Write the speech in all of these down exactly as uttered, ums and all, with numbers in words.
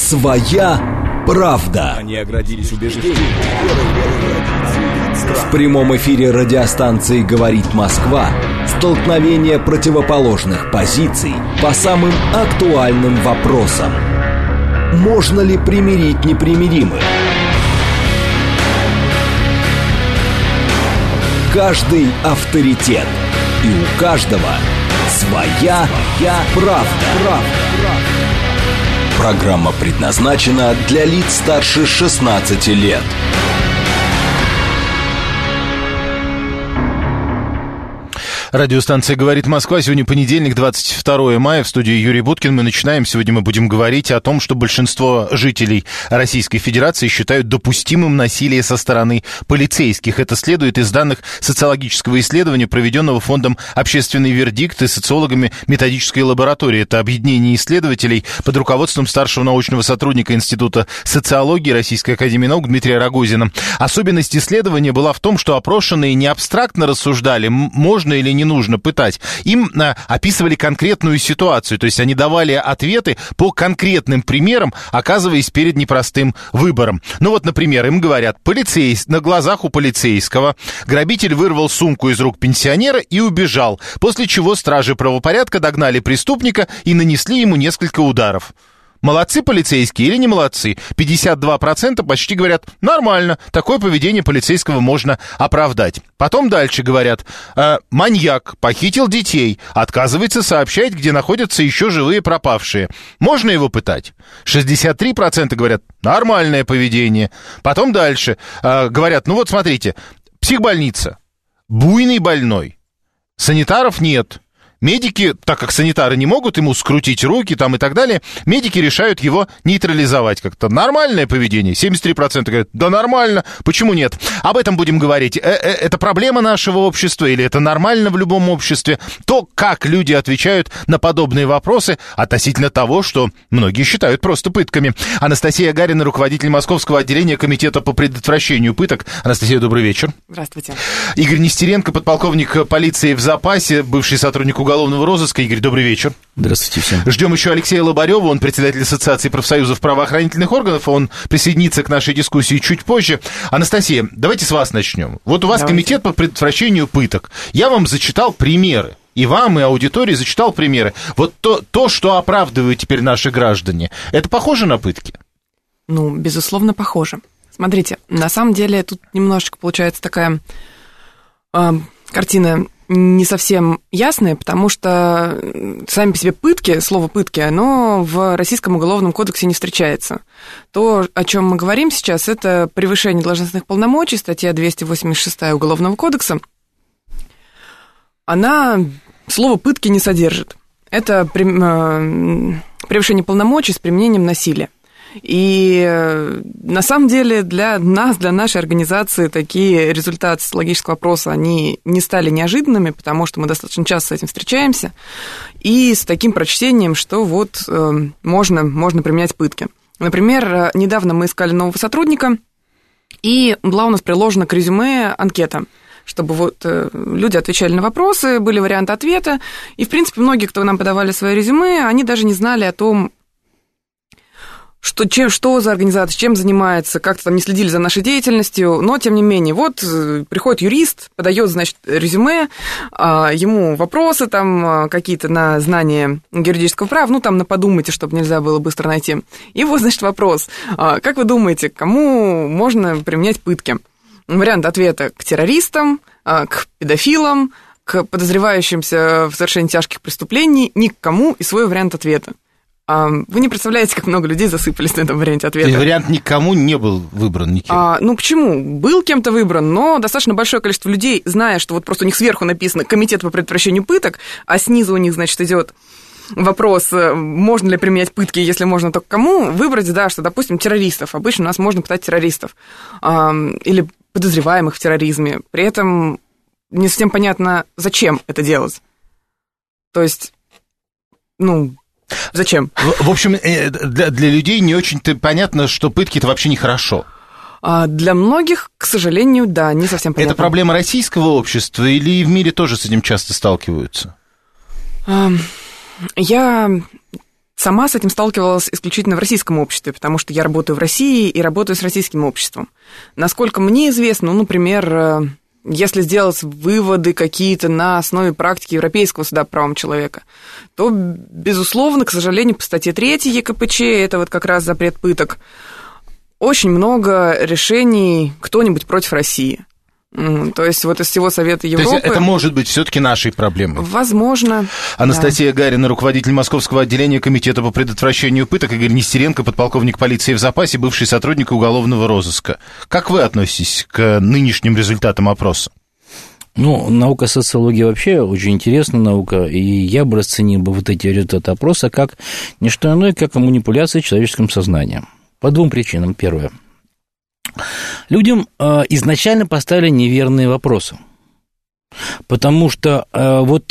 Своя правда. Они оградились убеждением. В прямом эфире радиостанции «Говорит Москва» столкновение противоположных позиций по самым актуальным вопросам. Можно ли примирить непримиримых? Каждый авторитет, и у каждого своя, своя правда. правда. Программа предназначена для лиц старше шестнадцати лет. Радиостанция «Говорит Москва». Сегодня понедельник, двадцать второе мая. В студии Юрий Буткин. Мы начинаем. Сегодня мы будем говорить о том, что большинство жителей Российской Федерации считают допустимым насилие со стороны полицейских. Это следует из данных социологического исследования, проведенного Фондом «Общественный вердикт» и социологами методической лаборатории. Это объединение исследователей под руководством старшего научного сотрудника Института социологии Российской академии наук Дмитрия Рогозина. Особенность исследования была в том, что опрошенные не абстрактно рассуждали, можно или не нужно пытать. Им а, описывали конкретную ситуацию, то есть они давали ответы по конкретным примерам, оказываясь перед непростым выбором. Ну вот, например, им говорят, полицейс... на глазах у полицейского грабитель вырвал сумку из рук пенсионера и убежал, после чего стражи правопорядка догнали преступника и нанесли ему несколько ударов. Молодцы полицейские или не молодцы? пятьдесят два процента почти говорят, нормально, такое поведение полицейского можно оправдать. Потом дальше говорят, э, маньяк похитил детей, отказывается сообщать, где находятся еще живые пропавшие. Можно его пытать? шестьдесят три процента говорят, нормальное поведение. Потом дальше э, говорят, ну вот смотрите, психбольница, буйный больной, санитаров нет. Медики, так как санитары не могут ему скрутить руки там и так далее, медики решают его нейтрализовать как-то. Нормальное поведение. семьдесят три процента говорят, да нормально, почему нет? Об этом будем говорить. Это проблема нашего общества или это нормально в любом обществе? То, как люди отвечают на подобные вопросы относительно того, что многие считают просто пытками. Анастасия Гарина, руководитель Московского отделения Комитета по предотвращению пыток. Анастасия, добрый вечер. Здравствуйте. Игорь Нестеренко, подполковник полиции в запасе, бывший сотрудник уголовного розыска. Игорь, добрый вечер. Здравствуйте всем. Ждем еще Алексея Лобарева, он председатель Ассоциации профсоюзов правоохранительных органов, он присоединится к нашей дискуссии чуть позже. Анастасия, давайте с вас начнем. Вот у вас давайте. Комитет по предотвращению пыток. Я вам зачитал примеры. И вам, и аудитории зачитал примеры. Вот то, то, что оправдывают теперь наши граждане, это похоже на пытки? Ну, безусловно, похоже. Смотрите, на самом деле тут немножечко получается такая э, картина не совсем ясная, потому что сами по себе пытки, слово пытки, оно в Российском уголовном кодексе не встречается. То, о чем мы говорим сейчас, это превышение должностных полномочий, статья двести восемьдесят шесть Уголовного кодекса. Она слово пытки не содержит. Это превышение полномочий с применением насилия. И на самом деле для нас, для нашей организации такие результаты социологического опроса, они не стали неожиданными, потому что мы достаточно часто с этим встречаемся, и с таким прочтением, что вот э, можно, можно применять пытки. Например, недавно мы искали нового сотрудника, и была у нас приложена к резюме анкета, чтобы вот э, люди отвечали на вопросы, были варианты ответа, и, в принципе, многие, кто нам подавали свои резюме, они даже не знали о том, Что, чем, что за организация, чем занимается, как-то там не следили за нашей деятельностью, но, тем не менее, вот приходит юрист, подает, значит, резюме, ему вопросы там какие-то на знание юридического права, ну, там на подумайте, чтобы нельзя было быстро найти. И вот, значит, вопрос, как вы думаете, кому можно применять пытки? Вариант ответа: к террористам, к педофилам, к подозревающимся в совершении тяжких преступлений, ни к кому, и свой вариант ответа. Вы не представляете, как много людей засыпались на этом варианте ответа. То есть вариант никому не был выбран никем? А, ну, почему? Был кем-то выбран, но достаточно большое количество людей, зная, что вот просто у них сверху написано «Комитет по предотвращению пыток», а снизу у них, значит, идет вопрос, можно ли применять пытки, если можно, то к кому, выбрать, да, что, допустим, террористов. Обычно у нас можно пытать террористов а, или подозреваемых в терроризме. При этом не совсем понятно, зачем это делать. То есть, ну... Зачем? В, в общем, для, для людей не очень-то понятно, что пытки – это вообще нехорошо. А для многих, к сожалению, да, не совсем понятно. Это проблема российского общества или в мире тоже с этим часто сталкиваются? Я сама с этим сталкивалась исключительно в российском обществе, потому что я работаю в России и работаю с российским обществом. Насколько мне известно, ну, например, если сделать выводы какие-то на основе практики Европейского суда по правам человека, то, безусловно, к сожалению, по статье третьей ЕКПЧ, это вот как раз запрет пыток, очень много решений кто-нибудь против России. То есть вот из всего Совета Европы... То есть это может быть все-таки нашей проблемой? Возможно. Анастасия да. Гарина, руководитель Московского отделения Комитета по предотвращению пыток, Игорь Нестеренко, подполковник полиции в запасе, бывший сотрудник уголовного розыска. Как вы относитесь к нынешним результатам опроса? Ну, наука социологии вообще очень интересная наука, и я бы расценил бы вот эти результаты опроса как не что иное, как манипуляция человеческим сознанием. По двум причинам. Первое. Людям э, изначально поставили неверные вопросы, потому что э, вот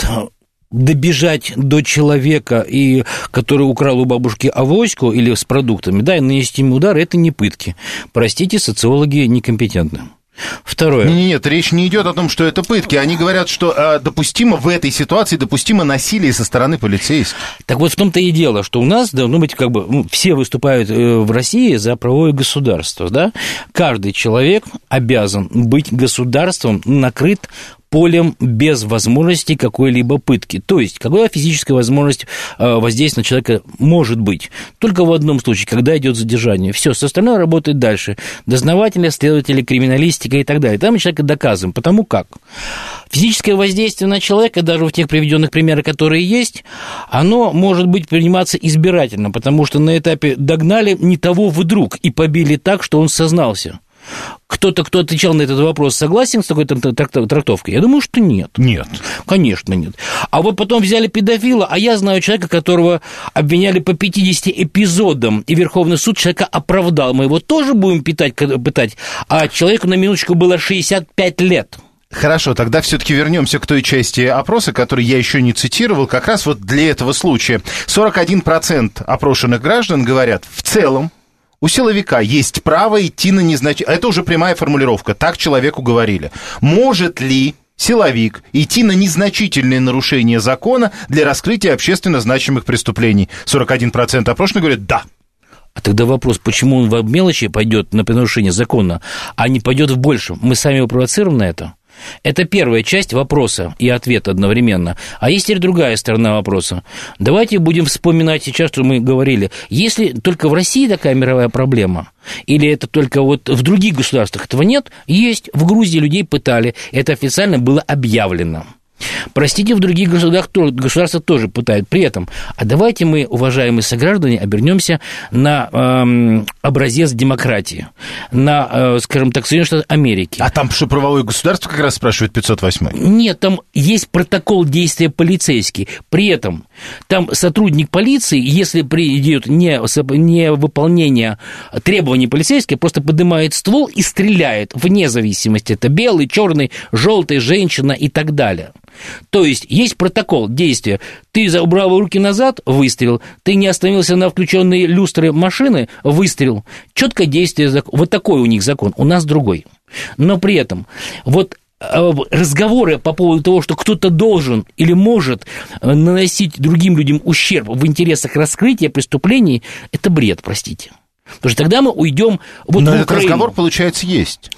добежать до человека, и, который украл у бабушки авоську или с продуктами, да, и нанести ему удар, это не пытки. Простите, социологи некомпетентны. Второе. Нет, нет, речь не идет о том, что это пытки. Они говорят, что э, допустимо в этой ситуации, допустимо насилие со стороны полицейских. Так вот в том-то и дело, что у нас должно быть как бы, ну, все выступают в России за правовое государство, да? Каждый человек обязан быть государством накрыт полем без возможности какой-либо пытки. То есть, какая физическая возможность воздействия на человека может быть? Только в одном случае, когда идет задержание. Все, все остальное работает дальше. Дознаватели, следователи, криминалистика и так далее. Там мы человека доказываем. Потому как физическое воздействие на человека, даже в тех приведенных примерах, которые есть, оно может быть приниматься избирательно, потому что на этапе догнали не того вдруг и побили так, что он сознался. Кто-то, кто отвечал на этот вопрос, согласен с такой трактовкой? Я думаю, что нет. Нет. Конечно, нет. А вот потом взяли педофила, а я знаю человека, которого обвиняли по пятидесяти эпизодам, и Верховный суд человека оправдал. Мы его тоже будем пытать, пытать, а человеку на минуточку было шестьдесят пять лет. Хорошо, тогда все-таки вернемся к той части опроса, который я еще не цитировал, как раз вот для этого случая. сорок один процент опрошенных граждан говорят, в целом, у силовика есть право идти на незначительные... Это уже прямая формулировка, так человеку говорили. Может ли силовик идти на незначительные нарушения закона для раскрытия общественно значимых преступлений? сорок один процент опрошенных говорят «да». А тогда вопрос, почему он в мелочи пойдет на нарушение закона, а не пойдет в большем? Мы сами его провоцируем на это? Это первая часть вопроса и ответа одновременно. А есть теперь другая сторона вопроса. Давайте будем вспоминать сейчас, что мы говорили. Если только в России такая мировая проблема, или это только вот в других государствах, этого нет, есть. В Грузии людей пытали, это официально было объявлено. Простите, в других государствах, государствах тоже пытают. При этом, а давайте мы, уважаемые сограждане, обернемся на э, образец демократии, на, э, скажем так, Соединенные Штаты Америки. А там что, правовое государство как раз спрашивает пятьсот восьмой? Нет, там есть протокол действия полицейский. При этом там сотрудник полиции, если придет не, не выполнение требований полицейских, просто поднимает ствол и стреляет, вне зависимости, это белый, черный, желтый, женщина и так далее. То есть есть протокол действия. Ты убрал руки назад, выстрел. Ты не остановился на включенные люстры машины, выстрел. Четкое действие. Вот такой у них закон. У нас другой. Но при этом вот разговоры по поводу того, что кто-то должен или может наносить другим людям ущерб в интересах раскрытия преступлений, это бред, простите. Потому что тогда мы уйдем вот Но в этот Украину. разговор, получается, есть.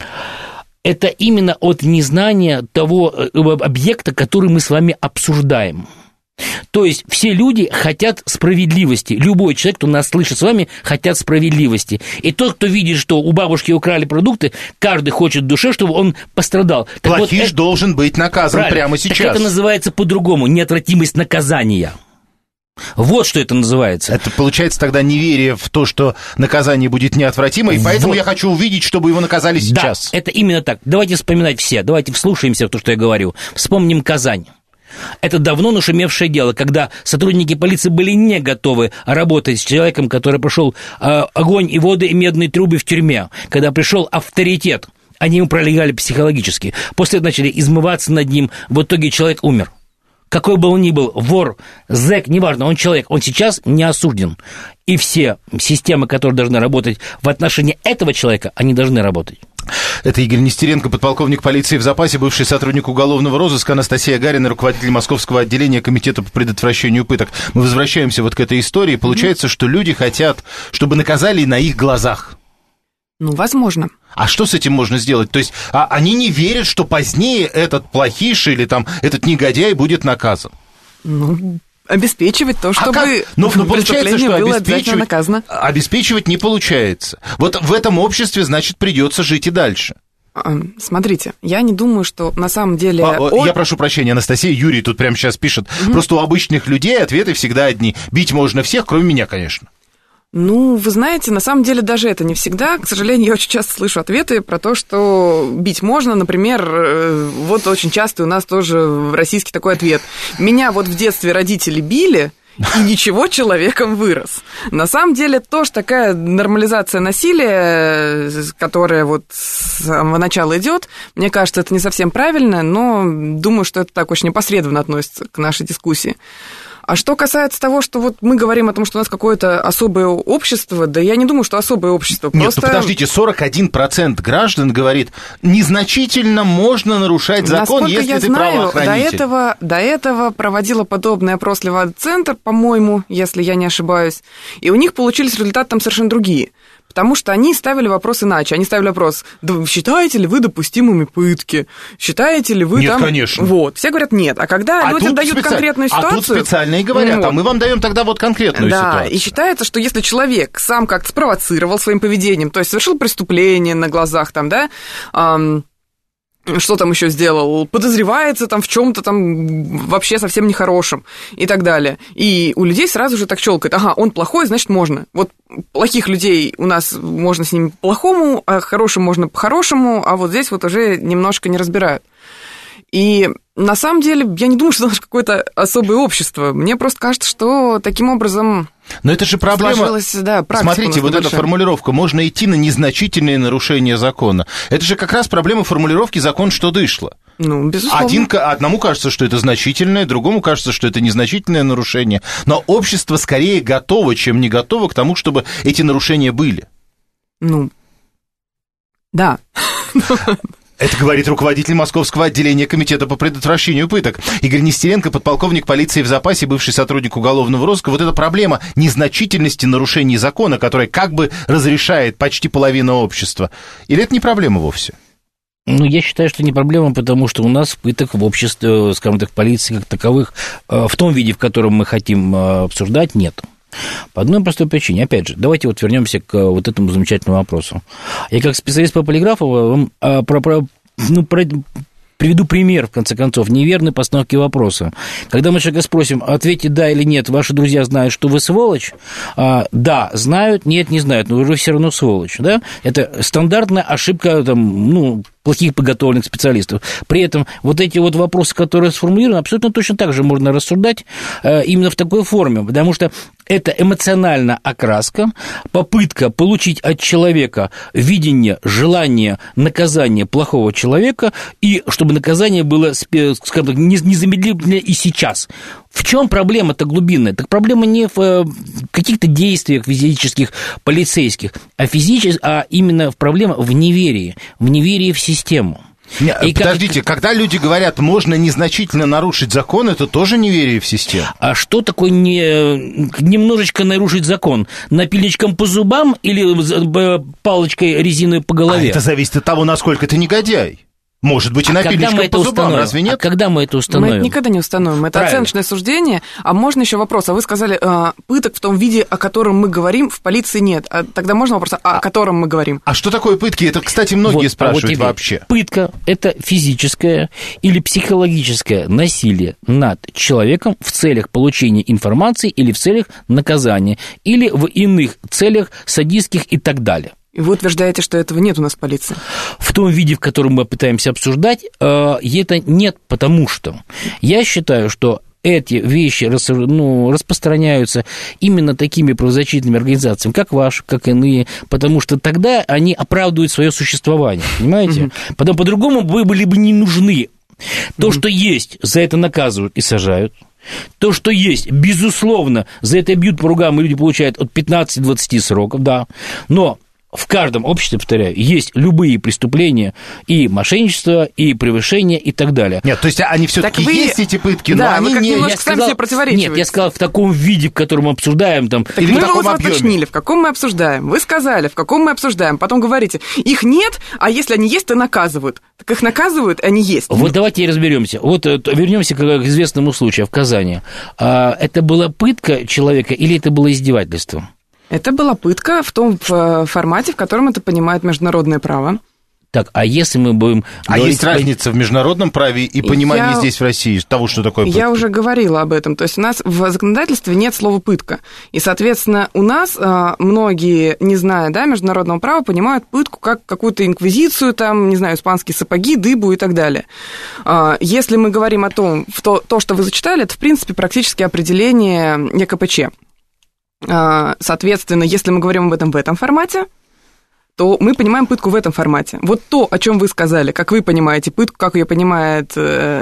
Это именно от незнания того объекта, который мы с вами обсуждаем. То есть все люди хотят справедливости. Любой человек, кто нас слышит с вами, хотят справедливости. И тот, кто видит, что у бабушки украли продукты, каждый хочет в душе, чтобы он пострадал. Так Плохиш вот, это... должен быть наказан Правильно. прямо сейчас. Так это называется по-другому. Неотвратимость наказания. Вот что это называется. Это получается тогда неверие в то, что наказание будет неотвратимо, и поэтому вот. Я хочу увидеть, чтобы его наказали сейчас. Да, это именно так. Давайте вспоминать все, давайте вслушаемся в то, что я говорю. Вспомним Казань. Это давно нашумевшее дело, когда сотрудники полиции были не готовы работать с человеком, который прошел э, огонь и воды и медные трубы в тюрьме, когда пришел авторитет. Они ему пролегали психологически. После этого начали измываться над ним. В итоге человек умер. Какой бы он ни был, вор, зэк, неважно, он человек, он сейчас не осужден. И все системы, которые должны работать в отношении этого человека, они должны работать. Это Игорь Нестеренко, подполковник полиции в запасе, бывший сотрудник уголовного розыска, Анастасия Гарина, руководитель Московского отделения Комитета по предотвращению пыток. Мы возвращаемся вот к этой истории. Получается, что люди хотят, чтобы наказали на их глазах. Ну, возможно. А что с этим можно сделать? То есть а, они не верят, что позднее этот плохиш или там этот негодяй будет наказан? Ну, обеспечивать то, чтобы а ну, ну, преступление было обязательно наказано. Обеспечивать не получается. Вот в этом обществе, значит, придется жить и дальше. Смотрите, я не думаю, что на самом деле... А, от... Я прошу прощения, Анастасия, Юрий тут прямо сейчас пишет. Угу. Просто у обычных людей ответы всегда одни. Бить можно всех, кроме меня, конечно. Ну, вы знаете, на самом деле даже это не всегда. К сожалению, я очень часто слышу ответы про то, что бить можно. Например, вот очень часто у нас тоже российский такой ответ. Меня вот в детстве родители били, и ничего, человеком вырос. На самом деле, тоже такая нормализация насилия, которая вот с самого начала идет, мне кажется, это не совсем правильно, но думаю, что это так очень непосредственно относится к нашей дискуссии. А что касается того, что вот мы говорим о том, что у нас какое-то особое общество, да я не думаю, что особое общество. Нет, просто... ну подождите, сорок один процент граждан говорит, незначительно можно нарушать закон, насколько если я ты знаю, правоохранитель. До этого, до этого проводила подобный опрос Левада-центр, по-моему, если я не ошибаюсь, и у них получились результаты там совершенно другие. Потому что они ставили вопрос иначе. Они ставили вопрос, да, считаете ли вы допустимыми пытки? Считаете ли вы нет, там... Нет, конечно. Вот. Все говорят нет. А когда а людям дают специ... конкретную ситуацию... А тут специально и говорят, вот. А мы вам даем тогда вот конкретную да, ситуацию. Да, и считается, что если человек сам как-то спровоцировал своим поведением, то есть совершил преступление на глазах, там, да... Эм... что там еще сделал, подозревается там в чем-то там вообще совсем нехорошем и так далее. И у людей сразу же так щелкает, ага, он плохой, значит, можно. Вот плохих людей у нас можно с ними по-плохому, а хорошим можно по-хорошему, а вот здесь вот уже немножко не разбирают. И на самом деле я не думаю, что это какое-то особое общество. Мне просто кажется, что таким образом... Но это же проблема... Да, смотрите, вот эта формулировка, можно идти на незначительные нарушения закона. Это же как раз проблема формулировки «закон, что дышло». Ну, безусловно. Один, одному кажется, что это значительное, другому кажется, что это незначительное нарушение. Но общество скорее готово, чем не готово к тому, чтобы эти нарушения были. Ну, да. Это говорит руководитель Московского отделения Комитета по предотвращению пыток. Игорь Нестеренко, подполковник полиции в запасе, бывший сотрудник уголовного розыска. Вот эта проблема незначительности нарушений закона, которая как бы разрешает почти половина общества. Или это не проблема вовсе? Ну, я считаю, что не проблема, потому что у нас пыток в обществе, скажем так, полиции как таковых, в том виде, в котором мы хотим обсуждать, нет. По одной простой причине. Опять же, давайте вот вернемся к вот этому замечательному вопросу. Я как специалист по полиграфу вам а, про, про, ну, про, приведу пример, в конце концов, неверной постановки вопроса. Когда мы человека спросим, ответьте да или нет, ваши друзья знают, что вы сволочь? А, да, знают, нет, не знают, но вы все равно сволочь. Да? Это стандартная ошибка, там, ну, плохих подготовленных специалистов. При этом вот эти вот вопросы, которые сформулированы, абсолютно точно так же можно рассуждать э, именно в такой форме, потому что это эмоциональная окраска, попытка получить от человека видение, желание наказания плохого человека, и чтобы наказание было, скажем так, незамедлительно и сейчас. В чем проблема-то глубинная? Так проблема не в каких-то действиях физических, полицейских, а, физических, а именно проблема в неверии, в неверии в систему. Не, и подождите, как... когда люди говорят, можно незначительно нарушить закон, это тоже неверие в систему? А что такое не... немножечко нарушить закон? Напильничком по зубам или палочкой резиновой по голове? А это зависит от того, насколько ты негодяй. Может быть, и а напильничком по зубам, установим? Разве нет? А когда мы это установим? Мы это никогда не установим. Это Правильно. Оценочное суждение. А можно еще вопрос? А вы сказали, э, пыток в том виде, о котором мы говорим, в полиции нет. А тогда можно вопрос, а, о котором мы говорим? А что такое пытки? Это, кстати, многие вот, спрашивают вот вообще. Пытка – это физическое или психологическое насилие над человеком в целях получения информации или в целях наказания, или в иных целях садистских и так далее. И вы утверждаете, что этого нет у нас в полиции? В том виде, в котором мы пытаемся обсуждать, это нет, потому что я считаю, что эти вещи ну, распространяются именно такими правозащитными организациями, как ваши, как иные, потому что тогда они оправдывают свое существование, понимаете? Mm-hmm. Потом по-другому вы были бы не нужны. То, mm-hmm. что есть, за это наказывают и сажают. То, что есть, безусловно, за это бьют по рукам, и люди получают от пятнадцати до двадцати сроков, да, но в каждом обществе, повторяю, есть любые преступления, и мошенничество, и превышение, и так далее. Нет, то есть они все-таки вы... есть, эти пытки, да, но вы они как не... немножко сами себе противоречиваете. Нет, я сказал, в таком виде, в котором мы обсуждаем. Там, так или мы в таком вас объеме. Уточнили, в каком мы обсуждаем. Вы сказали, в каком мы обсуждаем. Потом говорите, их нет, а если они есть, то наказывают. Так их наказывают, они есть. Вот давайте и разберемся. Вот вернемся к известному случаю в Казани. Это была пытка человека или это было издевательство? Это была пытка в том формате, в котором это понимает международное право. Так, а если мы будем... А говорить... есть разница в международном праве и понимании я... здесь, в России, того, что такое пытка? Я уже говорила об этом. То есть у нас в законодательстве нет слова «пытка». И, соответственно, у нас многие, не зная да, международного права, понимают пытку как какую-то инквизицию, там, не знаю, испанские сапоги, дыбу и так далее. Если мы говорим о том, то, то что вы зачитали, это, в принципе, практически определение ЕКПЧ. Соответственно, если мы говорим об этом в этом формате, то мы понимаем пытку в этом формате. Вот то, о чем вы сказали, как вы понимаете пытку, как ее понимает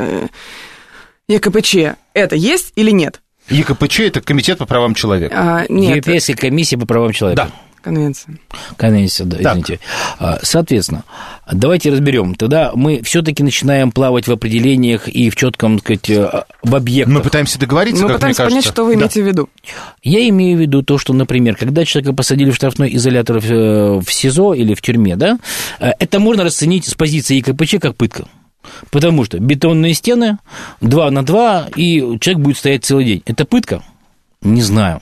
ЕКПЧ, это есть или нет? ЕКПЧ – это Комитет по правам человека. А, нет. Европейская комиссия по правам человека. Да. Конвенция. Конвенция, да, извините. Так. Соответственно, давайте разберем. Тогда мы все-таки начинаем плавать в определениях и в четком, так сказать, в объектах. Мы пытаемся договориться, Мы как пытаемся мне кажется. понять, что вы имеете да. в виду. Я имею в виду то, что, например, когда человека посадили в штрафной изолятор в СИЗО или в тюрьме, да, это можно расценить с позиции ЕКПЧ как пытка. Потому что бетонные стены, два на два, и человек будет стоять целый день. Это пытка? Не знаю.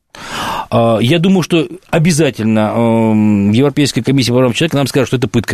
Я думаю, что обязательно Европейская комиссия по правам человека нам скажет, что это пытка.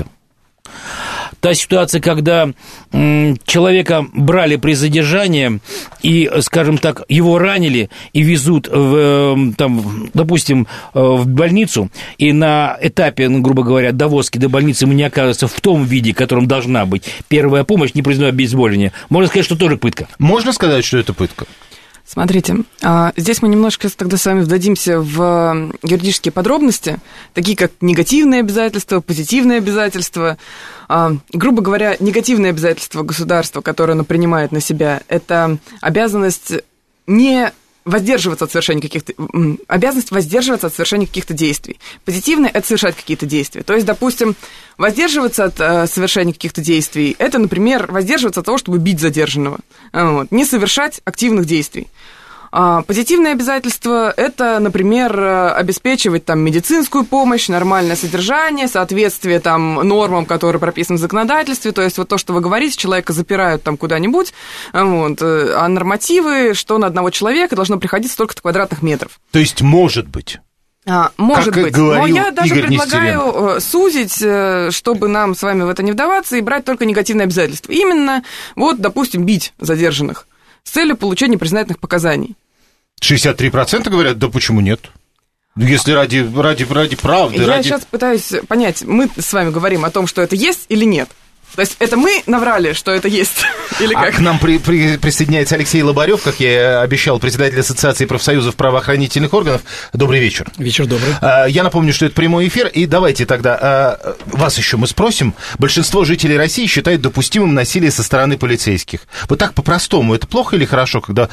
Та ситуация, когда человека брали при задержании и, скажем так, его ранили и везут, в, там, допустим, в больницу, и на этапе, ну, грубо говоря, довозки до больницы ему не оказывается в том виде, в котором должна быть первая помощь, не признаю обезболивание, можно сказать, что тоже пытка. Можно сказать, что это пытка? Смотрите, здесь мы немножко тогда с вами вдадимся в юридические подробности, такие как негативные обязательства, позитивные обязательства. Грубо говоря, негативные обязательства государства, которое оно принимает на себя, это обязанность не воздерживаться от совершения каких-то... обязанность воздерживаться от совершения каких-то действий. Позитивное – это совершать какие-то действия. То есть, допустим, воздерживаться от э, совершения каких-то действий – это, например, воздерживаться от того, чтобы бить задержанного. Вот. Не совершать активных действий. А позитивные обязательства – это, например, обеспечивать там медицинскую помощь, нормальное содержание, соответствие там нормам, которые прописаны в законодательстве, то есть вот то, что вы говорите, человека запирают там куда-нибудь, вот, а нормативы, что на одного человека должно приходить столько-то квадратных метров. То есть может быть? А, может как быть, но я даже Игорь предлагаю Нестеренко. Сузить, чтобы нам с вами в это не вдаваться, и брать только негативные обязательства. Именно, вот, допустим, бить задержанных с целью получения признательных показаний. шестьдесят три процента говорят, да почему нет? Если ради, ради, ради правды, Я ради... сейчас пытаюсь понять, мы с вами говорим о том, что это есть или нет. То есть это мы наврали, что это есть, или как? А к нам при, при, присоединяется Алексей Лобарев, как я обещал, председатель Ассоциации профсоюзов правоохранительных органов. Добрый вечер. Вечер добрый. Я напомню, что это прямой эфир, и давайте тогда вас еще мы спросим. Большинство жителей России считают допустимым насилие со стороны полицейских. Вот так по-простому, это плохо или хорошо, когда...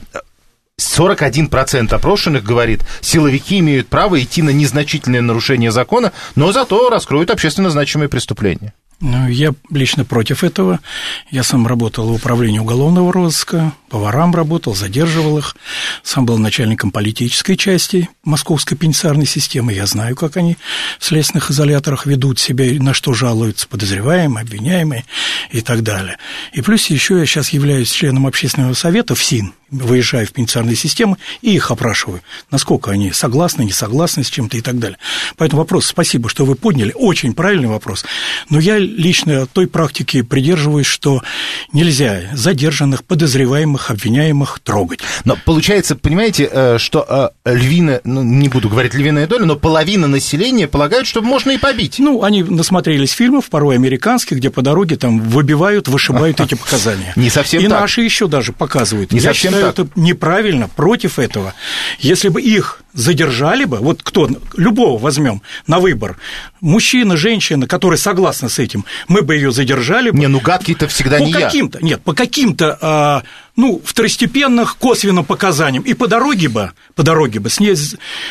сорок один процент опрошенных говорит, силовики имеют право идти на незначительное нарушение закона, но зато раскроют общественно значимые преступления. Ну, я лично против этого. Я сам работал в управлении уголовного розыска, по ворам работал, задерживал их. Сам был начальником политической части московской пенитенциарной системы. Я знаю, как они в следственных изоляторах ведут себя, на что жалуются подозреваемые, обвиняемые и так далее. И плюс еще я сейчас являюсь членом общественного совета в СИН, выезжаю в пенитенциарные системы и их опрашиваю, насколько они согласны, не согласны с чем-то и так далее. Поэтому вопрос, спасибо, что вы подняли, очень правильный вопрос. Но я лично той практике придерживаюсь, что нельзя задержанных, подозреваемых, обвиняемых трогать. Но получается, понимаете, что львиная, ну, не буду говорить львиная доля, но половина населения полагают, что можно и побить. Ну, они насмотрелись фильмов, порой американских, где по дороге там выбивают, вышибают эти показания. Не совсем так. И наши еще даже показывают. Не Я совсем считаю, так. это неправильно, против этого. Если бы их задержали бы, вот кто, любого возьмем на выбор, мужчина, женщина, которые согласны с этим, мы бы ее задержали бы. Не, ну гадкий-то всегда по не каким-то, я. Нет, по каким-то, а, ну, второстепенных косвенным показаниям. И по дороге бы, по дороге бы с ней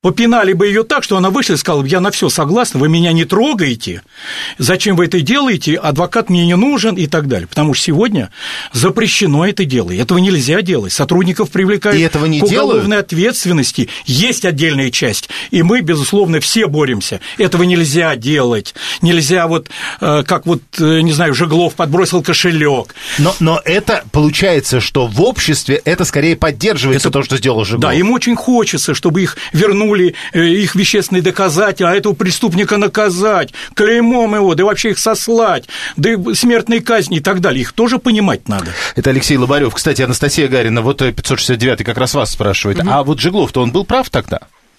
попинали бы ее так, что она вышла и сказала: я на все согласна, вы меня не трогаете, зачем вы это делаете, адвокат мне не нужен и так далее. Потому что сегодня запрещено это дело, этого нельзя делать. Сотрудников привлекают и этого не к уголовной делают? ответственности. Есть отдельная часть, и мы, безусловно, все боремся. Этого нельзя делать. Нельзя вот, как вот, не знаю, Жеглов подбросил кошелек. Но, но это получается, что в обществе это скорее поддерживается, это то, что сделал Жеглов. Да, им очень хочется, чтобы их вернули, их вещественные доказательства, а этого преступника наказать, клеймом его, да вообще их сослать, да и смертной казни и так далее. Их тоже понимать надо. Это Алексей Лобарев. Кстати, Анастасия Гарина, вот пятьсот шестьдесят девятый как раз вас спрашивает. Угу. А вот Жеглов-то он был прав тогда?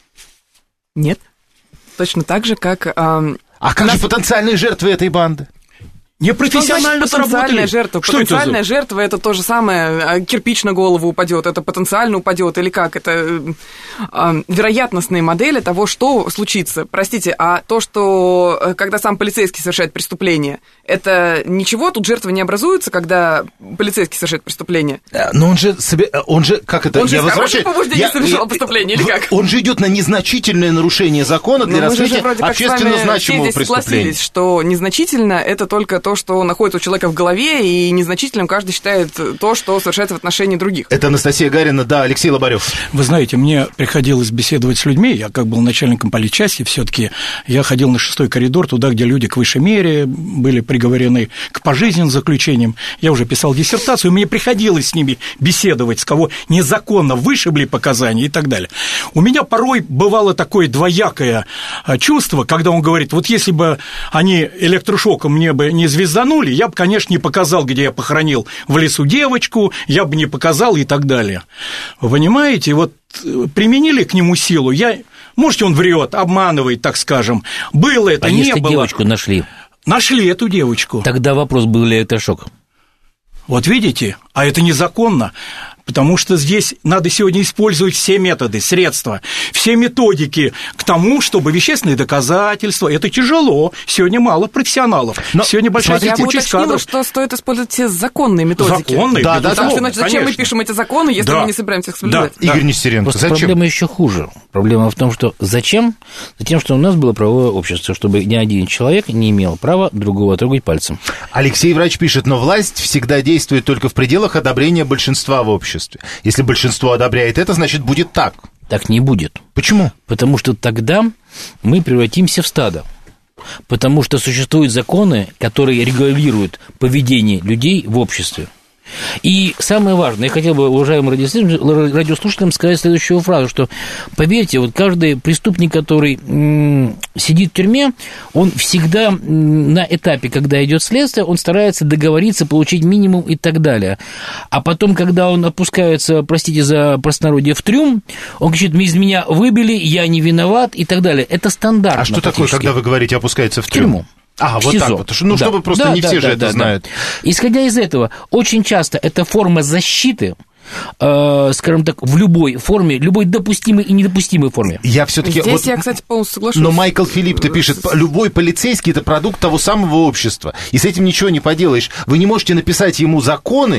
Нет. Точно так же, как... Э, а как нас... же потенциальные жертвы этой банды? Непрофессионально сработали. Потенциальная жертва. Что потенциальная это за... жертва – это то же самое, кирпич на голову упадет, это потенциально упадет, или как? Это э, вероятностные модели того, что случится. Простите, а то, что когда сам полицейский совершает преступление, это ничего, тут жертвы не образуются, когда полицейский совершает преступление? Но он же, себе, он же как это? Он же я с хорошим побуждением я... совершал преступление, или как? Он же идет на незначительное нарушение закона для раскрытия общественно значимого преступления. Мы согласились, что незначительно – это только то, что находится у человека в голове, и незначительным каждый считает то, что совершается в отношении других. Это Анастасия Гарина, да, Алексей Лобарев. Вы знаете, мне приходилось беседовать с людьми, я как был начальником политчасти, все-таки я ходил на шестой коридор, туда, где люди к высшей мере были приговорены к пожизненным заключениям. Я уже писал диссертацию, мне приходилось с ними беседовать, с кого незаконно вышибли показания и так далее. У меня порой бывало такое двоякое чувство, когда он говорит: вот если бы они электрошоком мне бы не звезданули, я бы, конечно, не показал, где я похоронил в лесу девочку, я бы не показал и так далее. Вы понимаете, вот применили к нему силу, я... Можете, он врет, обманывает, так скажем. Было это, а не если было. девочку нашли? Нашли эту девочку. Тогда вопрос, был ли это шок? Вот видите, а это незаконно. Потому что здесь надо сегодня использовать все методы, средства, все методики к тому, чтобы вещественные доказательства, это тяжело, сегодня мало профессионалов, но сегодня большая текучесть кадров. Я бы что стоит использовать все законные методики. Законные? Да, да, Потому да, что, значит, зачем конечно. мы пишем эти законы, если да. мы не собираемся их соблюдать? Да. Игорь Нестеренко, Просто зачем? Проблема еще хуже. Проблема в том, что зачем? Затем, что у нас было правовое общество, чтобы ни один человек не имел права другого трогать пальцем. Алексей Врач пишет: но власть всегда действует только в пределах одобрения большинства в обществе. Если большинство одобряет это, значит, будет так. Так не будет. Почему? Потому что тогда мы превратимся в стадо. Потому что существуют законы, которые регулируют поведение людей в обществе. И самое важное, я хотел бы, уважаемым радиослушателям, сказать следующую фразу, что, поверьте, вот каждый преступник, который м- сидит в тюрьме, он всегда на этапе, когда идет следствие, он старается договориться, получить минимум и так далее. А потом, когда он опускается, простите за простонародье, в трюм, он кричит: из меня выбили, я не виноват и так далее. Это стандартно. А что такое, когда вы говорите «опускается в трюм»? В тюрьму. А, вот СИЗО. так вот. Ну, да. чтобы просто да, не да, все да, же да, это да, знают. Да. Исходя из этого, очень часто это форма защиты, э, скажем так, в любой форме, любой допустимой и недопустимой форме. Я все-таки. Здесь вот, я, кстати, полностью соглашусь. Но Майкл Филипп-то пишет: любой полицейский – это продукт того самого общества, и с этим ничего не поделаешь. Вы не можете написать ему законы.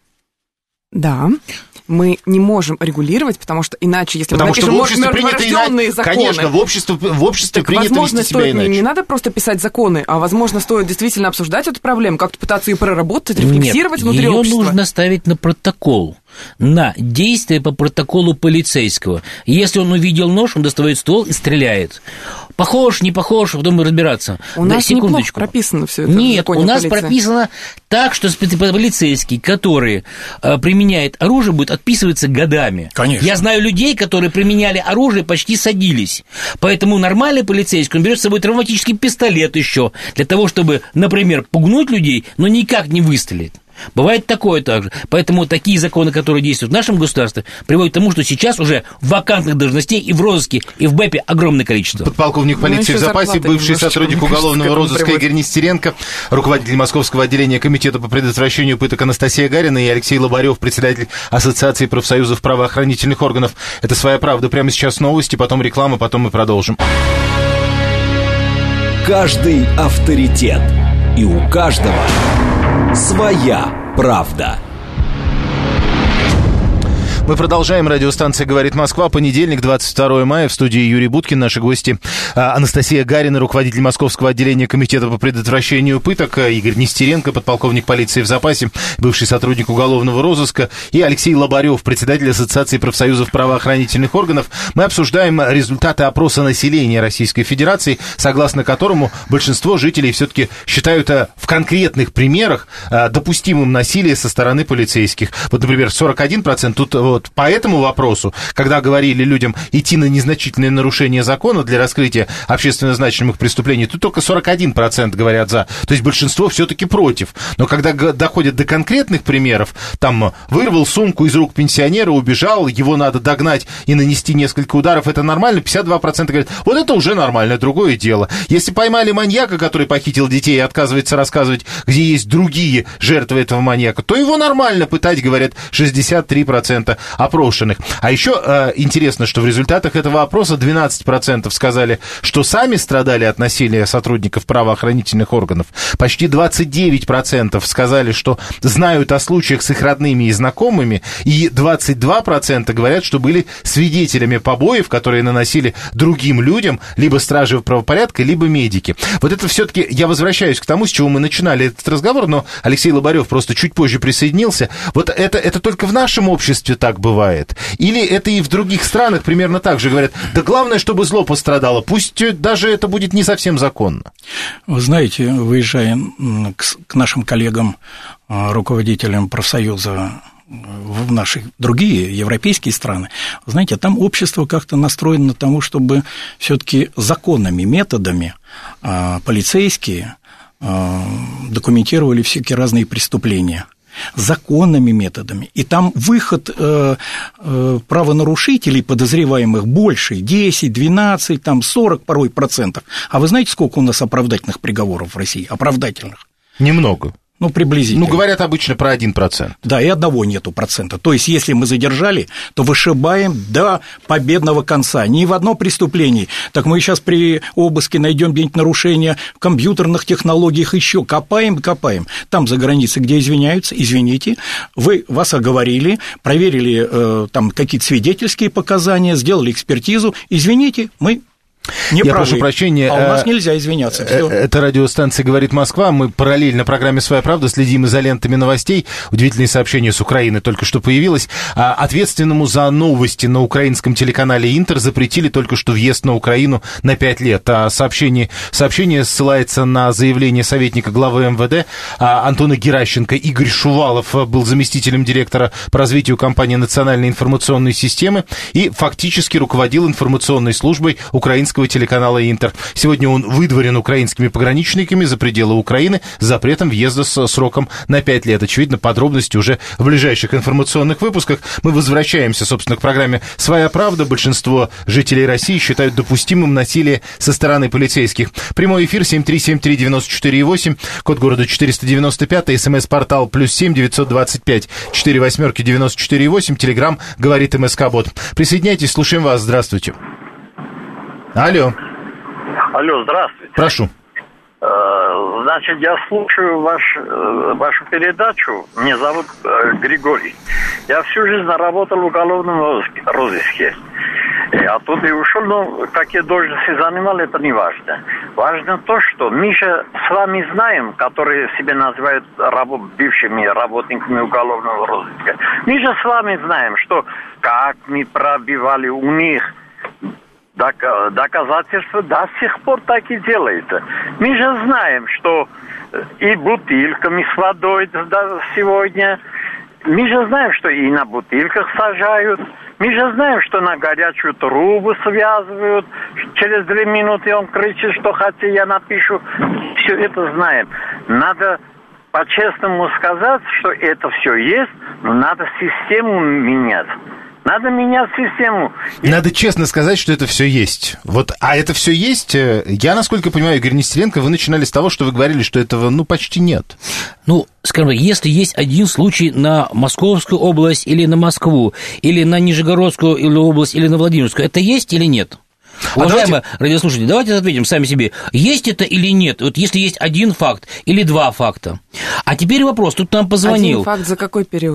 Да. Мы не можем регулировать, потому что иначе, если потому мы напишем мертворожденные ина... законы... Конечно, в обществе, в обществе так, принято возможно, вести себя стоит, иначе. Не, не надо просто писать законы, а, возможно, стоит действительно обсуждать эту проблему, как-то пытаться ее проработать, рефлексировать Нет, внутри её общества. нужно ставить на протокол, на действие по протоколу полицейского. Если он увидел нож, он достает ствол и стреляет. Похож, не похож, а потом и разбираться. У да, нас секундочку. неплохо прописано все это. Нет, в у нас полиции. прописано так, что полицейский, который э, применяет оружие, будет отписываться годами. Конечно. Я знаю людей, которые применяли оружие, почти садились. Поэтому нормальный полицейский, он берет с собой травматический пистолет еще, для того, чтобы, например, пугнуть людей, но никак не выстрелить. Бывает такое также. Поэтому такие законы, которые действуют в нашем государстве, приводят к тому, что сейчас уже вакантных должностей и в розыске, и в БЭПе огромное количество. Подполковник полиции ну, в запасе, бывший сотрудник уголовного розыска Игорь Нестеренко, руководитель Московского отделения Комитета по предотвращению пыток Анастасия Гарина и Алексей Лобарев, председатель Ассоциации профсоюзов правоохранительных органов. Это «Своя правда». Прямо сейчас новости, потом реклама, потом мы продолжим. Каждый авторитет. И у каждого своя правда. Мы продолжаем. Радиостанция «Говорит Москва». Понедельник, двадцать второе мая. В студии Юрий Буткин. Наши гости Анастасия Гарина, руководитель Московского отделения Комитета по предотвращению пыток, Игорь Нестеренко, подполковник полиции в запасе, бывший сотрудник уголовного розыска, и Алексей Лобарев, председатель Ассоциации профсоюзов правоохранительных органов. Мы обсуждаем результаты опроса населения Российской Федерации, согласно которому большинство жителей все-таки считают в конкретных примерах допустимым насилие со стороны полицейских. Вот, например, сорок один процент тут вот по этому вопросу, когда говорили людям идти на незначительные нарушения закона для раскрытия общественно значимых преступлений, тут только сорок один процент говорят за. То есть большинство все-таки против. Но когда доходят до конкретных примеров, там вырвал сумку из рук пенсионера, убежал, его надо догнать и нанести несколько ударов, это нормально, пятьдесят два процента говорят, вот это уже нормально, другое дело. Если поймали маньяка, который похитил детей и отказывается рассказывать, где есть другие жертвы этого маньяка, то его нормально пытать, говорят шестьдесят три процента опрошенных. А еще э, интересно, что в результатах этого опроса двенадцать процентов сказали, что сами страдали от насилия сотрудников правоохранительных органов. Почти двадцать девять процентов сказали, что знают о случаях с их родными и знакомыми. И двадцать два процента говорят, что были свидетелями побоев, которые наносили другим людям, либо стражи правопорядка, либо медики. Вот это все-таки, я возвращаюсь к тому, с чего мы начинали этот разговор, но Алексей Лобарев просто чуть позже присоединился. Вот это, это только в нашем обществе так бывает? Или это и в других странах примерно так же говорят? Да главное, чтобы зло пострадало, пусть даже это будет не совсем законно. Вы знаете, выезжая к нашим коллегам, руководителям профсоюза в наши другие европейские страны, знаете, там общество как-то настроено на тому, чтобы все-таки законными методами полицейские документировали всякие разные преступления. Законными методами. И там выход э, э, правонарушителей, подозреваемых, больше, десять, двенадцать, там сорок порой процентов. А вы знаете, сколько у нас оправдательных приговоров в России? Оправдательных? Немного. Ну, приблизительно. Ну, говорят обычно про один процент. Да, и одного нету процента. То есть, если мы задержали, то вышибаем до победного конца. Ни в одно преступление. Так мы сейчас при обыске найдем где-нибудь нарушения в компьютерных технологиях еще. Копаем, копаем. Там за границей, где извиняются, извините, вы вас оговорили, проверили э, там какие-то свидетельские показания, сделали экспертизу. Извините, мы... Не Я правы. прошу прощения. А у нас нельзя извиняться. Всё. Это радиостанция «Говорит Москва». Мы параллельно программе «Своя правда» следим за лентами новостей. Удивительное сообщение с Украины только что появилось. Ответственному за новости на украинском телеканале «Интер» запретили только что въезд на Украину на пять лет. А сообщение, сообщение ссылается на заявление советника главы эм вэ дэ Антона Геращенко. Игорь Шувалов был заместителем директора по развитию компании «Национальной информационной системы» и фактически руководил информационной службой украинского телеканала «Интер». Сегодня он выдворен украинскими пограничниками за пределы Украины с запретом въезда с сроком на пять лет. Очевидно, подробности уже в ближайших информационных выпусках. Мы возвращаемся, собственно, к программе «Своя правда». Большинство жителей России считают допустимым насилие со стороны полицейских. Прямой эфир семь три семь три девять четыре восемь, код города четыреста девяносто пять, смс-портал плюс семь девятьсот двадцать пять четыре восьмерки девяносто четыре восемь, телеграмм «Говорит МСК-бот». Присоединяйтесь, слушаем вас. Здравствуйте. Алло. Алло, здравствуйте. Прошу. Значит, я слушаю ваш, вашу передачу. Меня зовут Григорий. Я всю жизнь работал в уголовном розыске. Оттуда и ушел, но какие должности занимал, это не важно. Важно то, что мы же с вами знаем, которые себя называют рабо- бывшими работниками уголовного розыска. Мы же с вами знаем, что как мы пробивали у них доказательства, до сих пор так и делается. Мы же знаем, что и бутылками с водой сегодня, мы же знаем, что и на бутылках сажают, мы же знаем, что на горячую трубу связывают, через две минуты он кричит, что хотя я напишу, все это знаем. Надо по-честному сказать, что это все есть, но надо систему менять. Надо менять систему. Надо честно сказать, что это все есть. Вот, а это все есть. Я, насколько понимаю, Игорь Нестеренко, вы начинали с того, что вы говорили, что этого, ну, почти нет. Ну, скажем так, если есть один случай на Московскую область или на Москву, или на Нижегородскую или область, или на Владимирскую, это есть или нет? А уважаемые давайте... радиослушатели, давайте ответим сами себе, есть это или нет, вот если есть один факт или два факта. А теперь вопрос, тут нам позвонил. Один факт за какой период?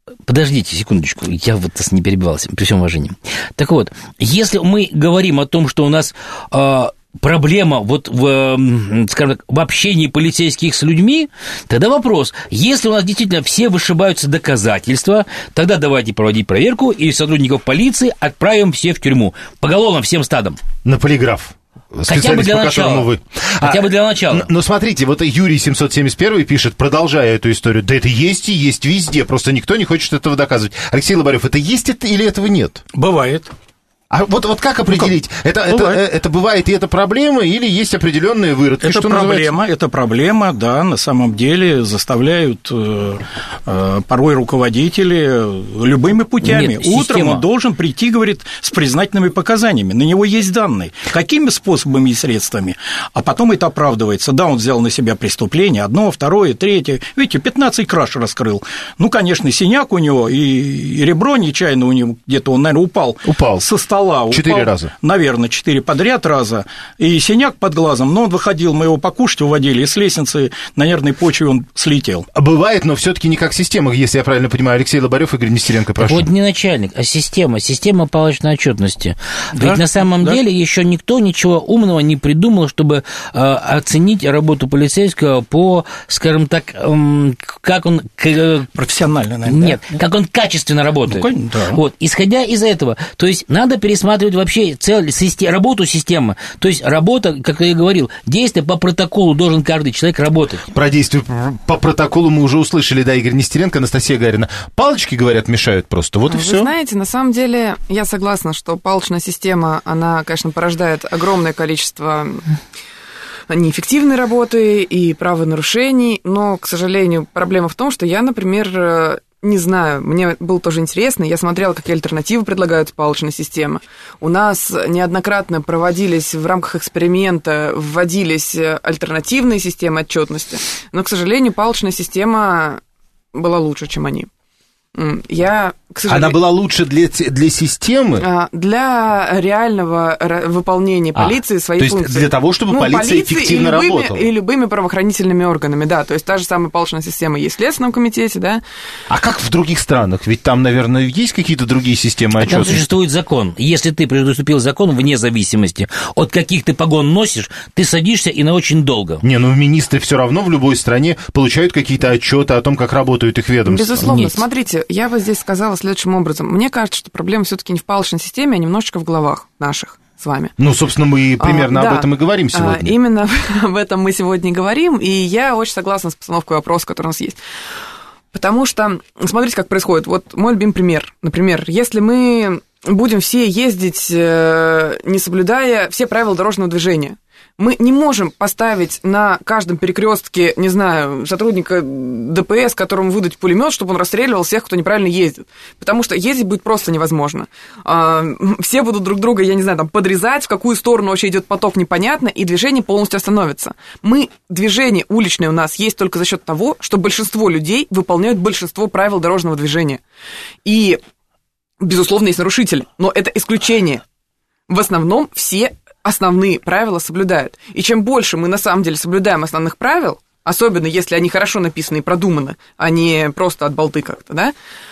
Подождите секундочку, я вот не перебивался, при всем уважении. Так вот, если мы говорим о том, что у нас э, проблема вот в, скажем так, в общении полицейских с людьми, тогда вопрос, если у нас действительно все вышибаются доказательства, тогда давайте проводить проверку, и сотрудников полиции отправим все в тюрьму, поголовно всем стадом. На полиграф. Хотя бы для начала. Вы... Хотя а, бы для начала. Но смотрите, вот Юрий семьсот семьдесят один пишет, продолжая эту историю, да это есть и есть везде, просто никто не хочет этого доказывать. Алексей Лобарев, это есть это или этого нет? Бывает. А вот, вот как определить, ну, как? Это, бывает. Это, это бывает и это проблема, или есть определенные выродки? Это что проблема, называется? это проблема, да, на самом деле заставляют э, э, порой руководители любыми путями. Нет, Утром система. Он должен прийти, говорит, с признательными показаниями, на него есть данные, какими способами и средствами, а потом это оправдывается. Да, он взял на себя преступление, одно, второе, третье, видите, пятнадцать краж раскрыл. Ну, конечно, синяк у него, и, и ребро нечаянно у него, где-то он, наверное, упал. Упал. Со стола. Упал, четыре раза. Наверное, четыре подряд раза. И синяк под глазом, но он выходил, мы его покушать уводили, и с лестницы на нервной почве он слетел. Бывает, но все-таки не как система, если я правильно понимаю. Алексей Лобарев, Игорь Нестеренко, прошу. Вот не начальник, а система, система палочной отчетности. Да? Ведь на самом да? деле еще никто ничего умного не придумал, чтобы э, оценить работу полицейского по, скажем так, э, как он... Э, профессионально, наверное. Нет, да? Как он качественно работает. Ну, да. Вот, исходя из этого, то есть надо пересматривать вообще цель, систем, работу системы. То есть работа, как я и говорил, действие по протоколу должен каждый человек работать. Про действие по протоколу мы уже услышали, да, Игорь Нестеренко, Анастасия Гарина. Палочки, говорят, мешают просто, вот и Вы все. знаете, на самом деле, я согласна, что палочная система, она, конечно, порождает огромное количество неэффективной работы и правонарушений, но, к сожалению, проблема в том, что я, например, не знаю, мне было тоже интересно, я смотрела, какие альтернативы предлагают палочной системы. У нас неоднократно проводились в рамках эксперимента, вводились альтернативные системы отчетности, но, к сожалению, палочная система была лучше, чем они. Я, к сожалению, Она была лучше для, для системы? Для реального выполнения полиции а, своей то есть функции. Для того, чтобы ну, полиция эффективно и любыми, работала? И любыми правоохранительными органами, да. То есть та же самая палочная система есть в Следственном комитете, да. А как в других странах? Ведь там, наверное, есть какие-то другие системы отчетности? Там существует закон. Если ты приступил к закону, вне зависимости от каких ты погон носишь, ты садишься и на очень долго. Не, ну министры все равно в любой стране получают какие-то отчеты о том, как работают их ведомства. Безусловно. Нет. Смотрите, я бы здесь сказала следующим образом. Мне кажется, что проблема все-таки не в палочной системе, а немножечко в головах наших с вами. Ну, собственно, мы примерно а, об да. этом и говорим сегодня. А, именно об этом мы сегодня говорим, и я очень согласна с постановкой вопроса, который у нас есть. Потому что, смотрите, как происходит. Вот мой любимый пример. Например, если мы будем все ездить, не соблюдая все правила дорожного движения, мы не можем поставить на каждом перекрестке, не знаю, сотрудника ДПС, которому выдать пулемет, чтобы он расстреливал всех, кто неправильно ездит. Потому что ездить будет просто невозможно. Все будут друг друга, я не знаю, там, подрезать, в какую сторону вообще идет поток, непонятно, и движение полностью остановится. Мы, движение уличное у нас есть только за счет того, что большинство людей выполняют большинство правил дорожного движения. И, безусловно, есть нарушители, но это исключение. В основном все основные правила соблюдают. И чем больше мы на самом деле соблюдаем основных правил, особенно если они хорошо написаны и продуманы, а не просто от балды как-то, да,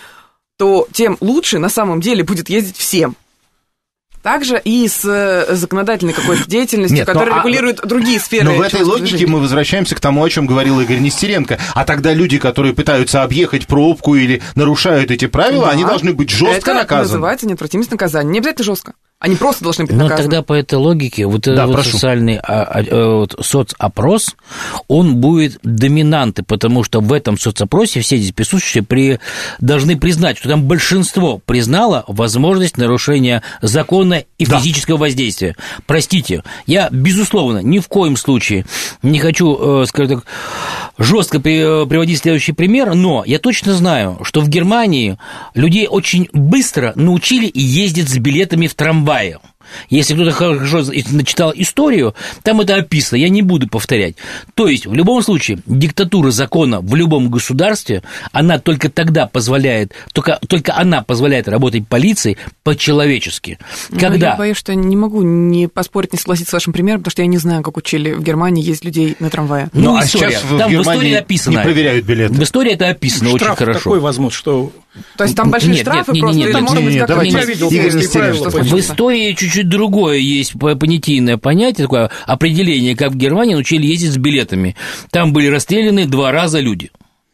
то тем лучше на самом деле будет ездить всем. Также и с законодательной какой-то деятельностью, Нет, которая но, регулирует а, другие сферы. Но в этой логике движения. Мы возвращаемся к тому, о чем говорил Игорь Нестеренко. А тогда люди, которые пытаются объехать пробку или нарушают эти правила, да, они должны быть жестко это наказаны. Это называется неотвратимость наказания. Не обязательно жестко. Они просто должны быть Но наказаны. тогда по этой логике вот да, этот вот социальный а, а, вот, соцопрос, он будет доминанты, потому что в этом соцопросе все здесь присутствующие при, должны признать, что там большинство признало возможность нарушения закона и да. физического воздействия. Простите, я, безусловно, ни в коем случае не хочу, э, скажем так, жестко при, приводить следующий пример, но я точно знаю, что в Германии людей очень быстро научили ездить с билетами в трамвае. Если кто-то хорошо начитал историю, там это описано, я не буду повторять. То есть, в любом случае, диктатура закона в любом государстве, она только тогда позволяет, только, только она позволяет работать полиции по-человечески. Когда... Я боюсь, что не могу не поспорить, не согласиться с вашим примером, потому что я не знаю, как учили в Германии ездить людей на трамвае. Ну, ну а история. сейчас в там Германии в истории написано. Не проверяют билеты. В истории это описано Штраф очень хорошо. такой возможно, что То есть там большие нет, штрафы нет, просто, нет, или нет, может нет, быть нет, как-то давайте, я видел, Игорь что Нестеренко. случится. В истории чуть-чуть другое есть понятийное понятие, такое определение, как в Германии научили ездить с билетами. Там были расстреляны два раза люди.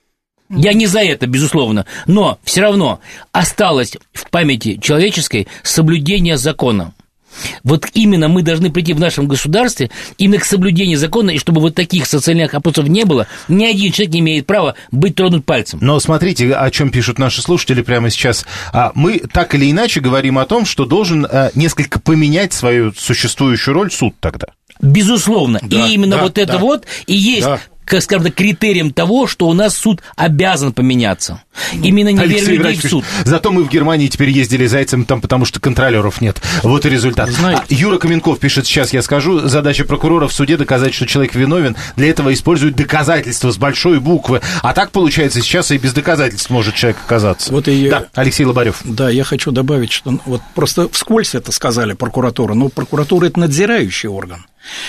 Я не за это, безусловно, но все равно осталось в памяти человеческой соблюдение закона. Вот именно мы должны прийти в нашем государстве именно к соблюдению закона, и чтобы вот таких социальных опросов не было, ни один человек не имеет права быть тронут пальцем. Но смотрите, о чем пишут наши слушатели прямо сейчас. Мы так или иначе говорим о том, что должен несколько поменять свою существующую роль суд тогда. Безусловно. Да, и именно да, вот это да. вот и есть... Да. скажем так, критерием того, что у нас суд обязан поменяться. Именно не верь людей в суд. Зато мы в Германии теперь ездили зайцем там, потому что контролеров нет. Вот и результат. А, Юра Каменков пишет, сейчас я скажу, задача прокурора в суде доказать, что человек виновен. Для этого используют доказательства с большой буквы. А так, получается, сейчас и без доказательств может человек оказаться. Вот и да, Алексей Лобарев. Да, я хочу добавить, что вот просто вскользь это сказали прокуратура, но прокуратура – это надзирающий орган.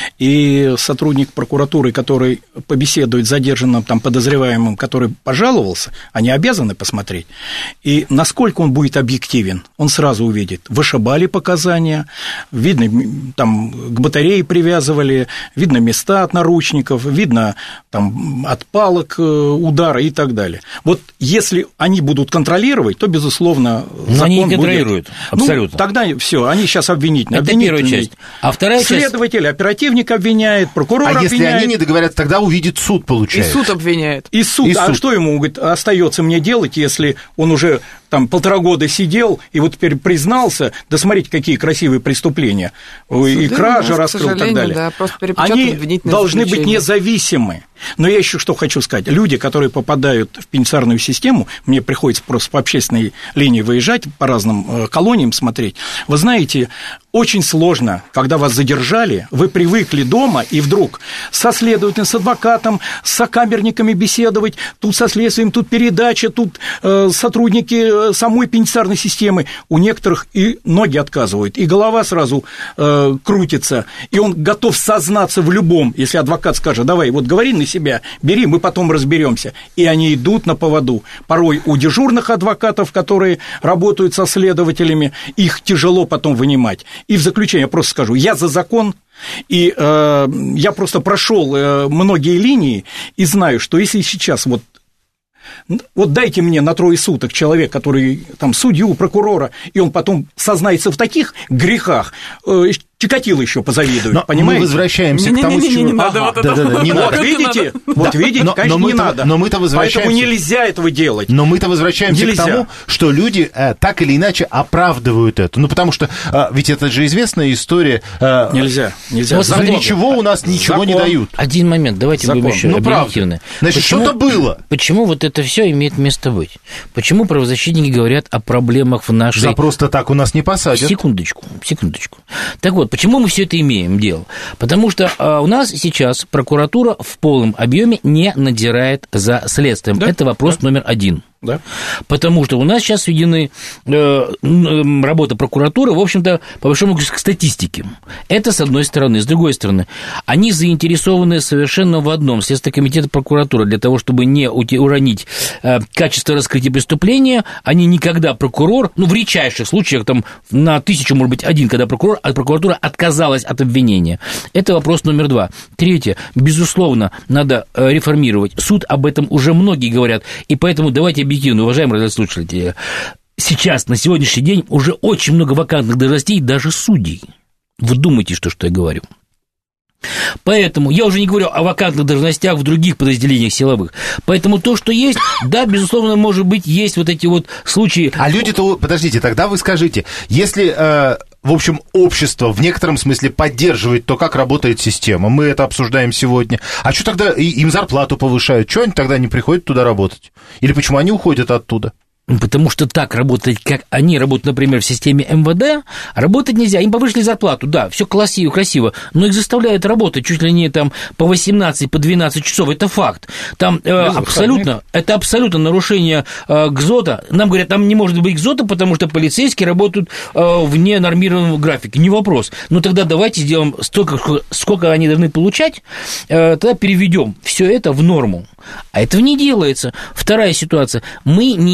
И сотрудник прокуратуры, который побеседует с задержанным там, подозреваемым, который пожаловался, они обязаны посмотреть. И насколько он будет объективен, он сразу увидит. Вышибали показания, видно, там к батарее привязывали, видно места от наручников, видно там, от палок удара и так далее. Вот если они будут контролировать, то, безусловно, но закон они не контролируют, будет... абсолютно. Ну, тогда все, они сейчас обвинительные. Это первая часть. А вторая Следователь, часть... оперативник обвиняет, прокурор а обвиняет. если они не договорятся, тогда увидит суд, получается. И суд обвиняет. И суд. И а суд. Что ему, говорит, остается мне делать, если он уже там полтора года сидел и вот теперь признался, да смотрите, какие красивые преступления, суды и кража раскрыл и так далее. Да, просто они должны быть независимы. Но я еще что хочу сказать. Люди, которые попадают в пенитенциарную систему, мне приходится просто по общественной линии выезжать, по разным колониям смотреть, вы знаете, очень сложно, когда вас задержали, вы привыкли дома, и вдруг со следователем, с адвокатом, с сокамерниками беседовать, тут со следствием, тут передача, тут э, сотрудники самой пенитенциарной системы. У некоторых и ноги отказывают, и голова сразу э, крутится, и он готов сознаться в любом, если адвокат скажет, давай, вот говори на себя, бери, мы потом разберемся. И они идут на поводу. Порой у дежурных адвокатов, которые работают со следователями, их тяжело потом вынимать. И в заключение я просто скажу, я за закон, и э, я просто прошел э, многие линии и знаю, что если сейчас вот вот дайте мне на трое суток человек, который там судью, прокурора, и он потом сознается в таких грехах, э, Чикатило еще позавидует, но понимаете? Мы возвращаемся не, к тому, не, не, с чего... не надо вот это. Да, да, да, не вот надо. видите, вот да. видите, но, конечно, но не надо. Но мы-то возвращаемся... Поэтому нельзя этого делать. Но мы-то возвращаемся нельзя. к тому, что люди э, так или иначе оправдывают это. Ну, потому что э, ведь это же известная история... Э, нельзя, нельзя. Вот за ничего у нас ничего закон. не дают. Один момент, давайте Закон. будем еще Ну, объективны. Значит, почему, что-то было. Почему вот это все имеет место быть? Почему правозащитники говорят о проблемах в нашей... За просто так у нас не посадят. Секундочку, секундочку. Так вот, почему мы все это имеем дело? Потому что а, у нас сейчас прокуратура в полном объеме не надзирает за следствием. Да? Это вопрос да. номер один. Да. Потому что у нас сейчас введены э, работа прокуратуры, в общем-то, по большому счету, к статистике. Это с одной стороны. С другой стороны, они заинтересованы совершенно в одном. Следственный комитет прокуратуры для того, чтобы не уронить э, качество раскрытия преступления, они никогда прокурор, ну, в редчайших случаях, там, на тысячу, может быть, один, когда прокурор, а прокуратура отказалась от обвинения. Это вопрос номер два. Третье. Безусловно, надо реформировать. Суд об этом уже многие говорят, и поэтому давайте объективно, уважаемые радиослушатели, сейчас, на сегодняшний день, уже очень много вакантных должностей, даже судей. Вы думаете, что, что я говорю? Поэтому я уже не говорю о вакантных должностях в других подразделениях силовых. Поэтому то, что есть, да, безусловно, может быть, есть вот эти вот случаи. А люди-то, подождите, тогда вы скажите, если, э, в общем, общество в некотором смысле поддерживает то, как работает система, мы это обсуждаем сегодня, а что тогда им зарплату повышают? Чего они тогда не приходят туда работать? Или почему они уходят оттуда? Потому что так работать, как они работают, например, в системе эм вэ дэ, работать нельзя. Им повысили зарплату, да, все красиво, красиво, но их заставляют работать чуть ли не там по восемнадцать, по двенадцать часов. Это факт. Там э, абсолютно, это абсолютно нарушение э, ГЗОТа. Нам говорят, там не может быть ГЗОТа, потому что полицейские работают э, вне нормированного графика. Не вопрос. Но тогда давайте сделаем столько, сколько они должны получать, э, тогда переведем все это в норму. А этого не делается. Вторая ситуация. Мы не изменяем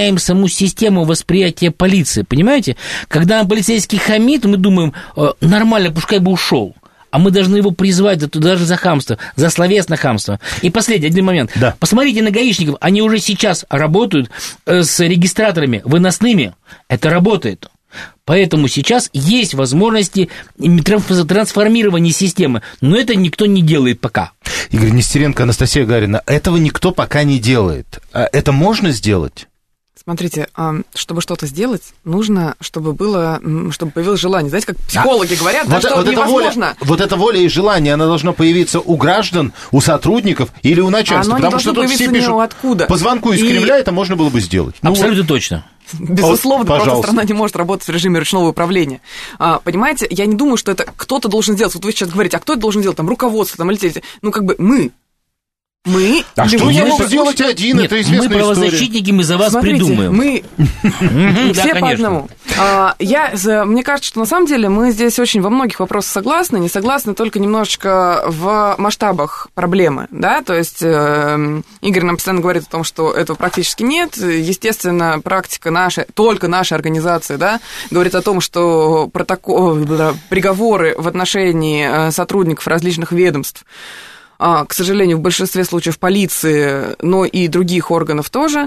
меняем саму систему восприятия полиции, понимаете? Когда полицейский хамит, мы думаем, нормально, пускай бы ушел. А мы должны его призвать даже за хамство, за словесное хамство. И последний, один момент. Да. Посмотрите на гаишников, они уже сейчас работают с регистраторами выносными. Это работает. Поэтому сейчас есть возможности трансформирования системы, но это никто не делает пока. Игорь Нестеренко, Анастасия Гарина, этого никто пока не делает. Это можно сделать? Смотрите, чтобы что-то сделать, нужно, чтобы было, чтобы появилось желание. Знаете, как психологи а, говорят, да, вот, что вот невозможно. Воля, вот эта воля и желание, она должна появиться у граждан, у сотрудников или у начальства. Оно потому что тут все пишут, откуда. По звонку из и... Кремля это можно было бы сделать. Абсолютно ну, точно. Безусловно, вот, просто страна не может работать в режиме ручного управления. А, понимаете, я не думаю, что это кто-то должен делать. Вот вы сейчас говорите, а кто это должен делать? Там руководство, там, или... ну, как бы мы. Мы... А что я мог сделать один? Нет, это известная мы правозащитники, история. Мы за вас Смотрите, придумаем. Мы все по одному. Я, мне кажется, что на самом деле мы здесь очень во многих вопросах согласны, не согласны только немножечко в масштабах проблемы, да, то есть Игорь нам постоянно говорит о том, что этого практически нет, естественно, практика наша, только нашей организации, да, говорит о том, что протокол, приговоры в отношении сотрудников различных ведомств, к сожалению, в большинстве случаев полиции, но и других органов тоже,